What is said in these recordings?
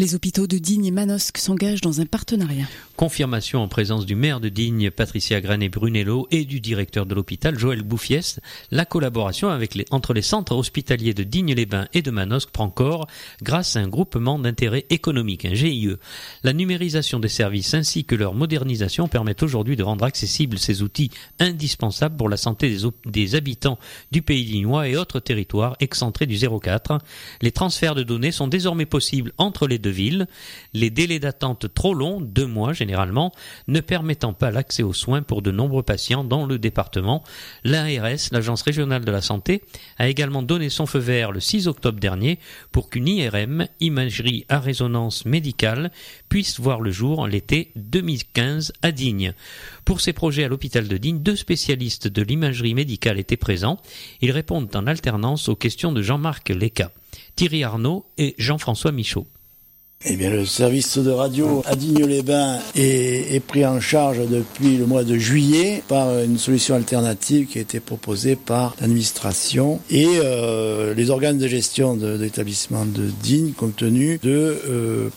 Les hôpitaux de Digne et Manosque s'engagent dans un partenariat. Confirmation en présence du maire de Digne, Patricia Granet-Brunello, et du directeur de l'hôpital, Joël Bouffiès. La collaboration entre les centres hospitaliers de Digne-les-Bains et de Manosque prend corps grâce à un groupement d'intérêt économique, un GIE. La numérisation des services ainsi que leur modernisation permettent aujourd'hui de rendre accessibles ces outils indispensables pour la santé des habitants du pays dignois et autres territoires excentrés du 04. Les transferts de données sont désormais possibles entre les deux villes, les délais d'attente trop longs, 2 mois généralement, ne permettant pas l'accès aux soins pour de nombreux patients dans le département. L'ARS, l'Agence régionale de la santé, a également donné son feu vert le 6 octobre dernier pour qu'une IRM, imagerie à résonance médicale, puisse voir le jour l'été 2015 à Digne. Pour ces projets à l'hôpital de Digne, 2 spécialistes de l'imagerie médicale étaient présents. Ils répondent en alternance aux questions de Jean-Marc Leca, Thierry Arnaud et Jean-François Michaud. Eh bien, le service de radio à Digne-les-Bains est pris en charge depuis le mois de juillet par une solution alternative qui a été proposée par l'administration et les organes de gestion de l'établissement de Digne, compte tenu de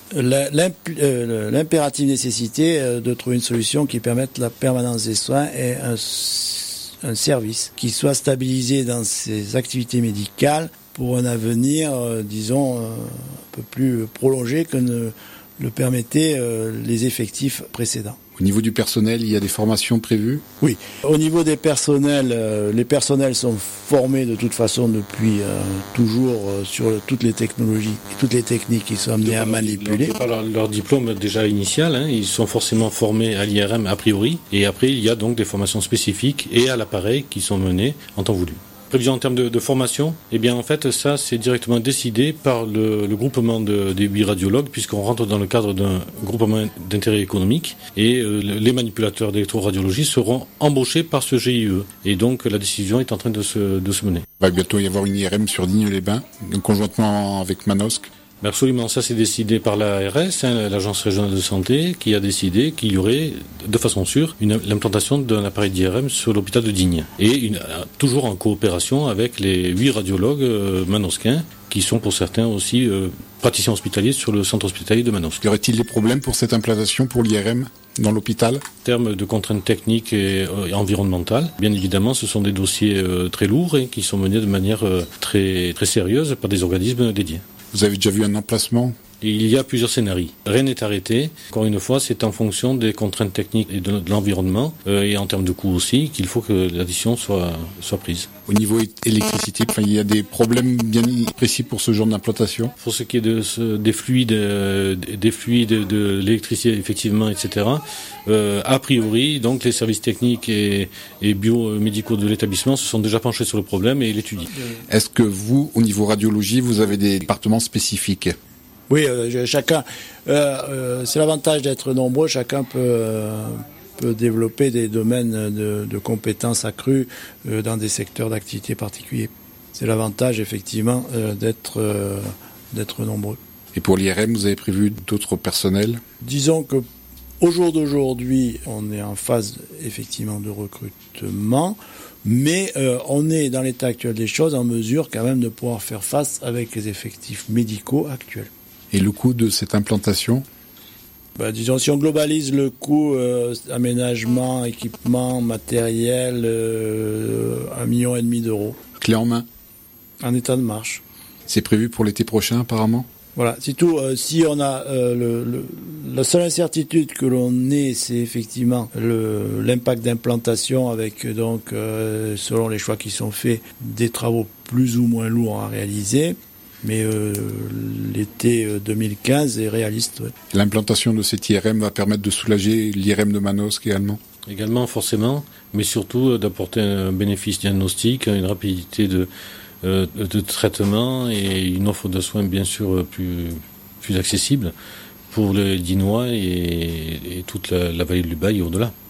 l'impérative nécessité de trouver une solution qui permette la permanence des soins et un service qui soit stabilisé dans ses activités médicales pour un avenir, disons, un peu plus prolongé que ne le permettaient les effectifs précédents. Au niveau du personnel, il y a des formations prévues ? Oui. Au niveau des personnels, les personnels sont formés de toute façon depuis toujours sur toutes les technologies et toutes les techniques qu'ils sont amenés à manipuler. Par leur diplôme déjà initial, ils sont forcément formés à l'IRM a priori, et après il y a donc des formations spécifiques et à l'appareil qui sont menées en temps voulu. Prévision en termes de formation, eh bien en fait ça c'est directement décidé par le groupement des 8 radiologues, puisqu'on rentre dans le cadre d'un groupement d'intérêt économique et les manipulateurs d'électroradiologie seront embauchés par ce GIE. Et donc la décision est en train de se mener. Il va bientôt y avoir une IRM sur Digne-les-Bains, conjointement avec Manosque. Absolument, ça c'est décidé par l'ARS, l'Agence régionale de santé, qui a décidé qu'il y aurait, de façon sûre, l'implantation d'un appareil d'IRM sur l'hôpital de Digne. Et toujours en coopération avec les 8 radiologues manosquins, qui sont pour certains aussi praticiens hospitaliers sur le centre hospitalier de Manosque. Y aurait-il des problèmes pour cette implantation pour l'IRM dans l'hôpital ? En termes de contraintes techniques et environnementales, bien évidemment, ce sont des dossiers très lourds et qui sont menés de manière très, très sérieuse par des organismes dédiés. Vous avez déjà vu un emplacement ? Il y a plusieurs scénarios. Rien n'est arrêté. Encore une fois, c'est en fonction des contraintes techniques et de l'environnement et en termes de coût aussi qu'il faut que la décision soit prise. Au niveau électricité, il y a des problèmes bien précis pour ce genre d'implantation ? Pour ce qui est des fluides, de l'électricité effectivement, etc. A priori, donc les services techniques et biomédicaux de l'établissement se sont déjà penchés sur le problème et l'étudient. Est-ce que vous, au niveau radiologie, vous avez des départements spécifiques ? Oui, chacun. C'est l'avantage d'être nombreux. Chacun peut développer des domaines de compétences accrues dans des secteurs d'activité particuliers. C'est l'avantage effectivement d'être nombreux. Et pour l'IRM, vous avez prévu d'autres personnels ? Disons que au jour d'aujourd'hui, on est en phase effectivement de recrutement, mais on est dans l'état actuel des choses en mesure quand même de pouvoir faire face avec les effectifs médicaux actuels. Et le coût de cette implantation ? Disons, si on globalise le coût aménagement, équipement, matériel, 1,5 million d'euros. Clé en main ? En état de marche. C'est prévu pour l'été prochain apparemment ? Voilà, c'est tout. Si on a la seule incertitude que l'on ait, c'est effectivement l'impact d'implantation avec donc selon les choix qui sont faits, des travaux plus ou moins lourds à réaliser. Mais l'été 2015 est réaliste. Ouais. L'implantation de cet IRM va permettre de soulager l'IRM de Manosque également ? Également, forcément, mais surtout d'apporter un bénéfice diagnostique, une rapidité de traitement et une offre de soins bien sûr plus accessible pour les Dinois et toute la vallée de l'Ubaye et au-delà.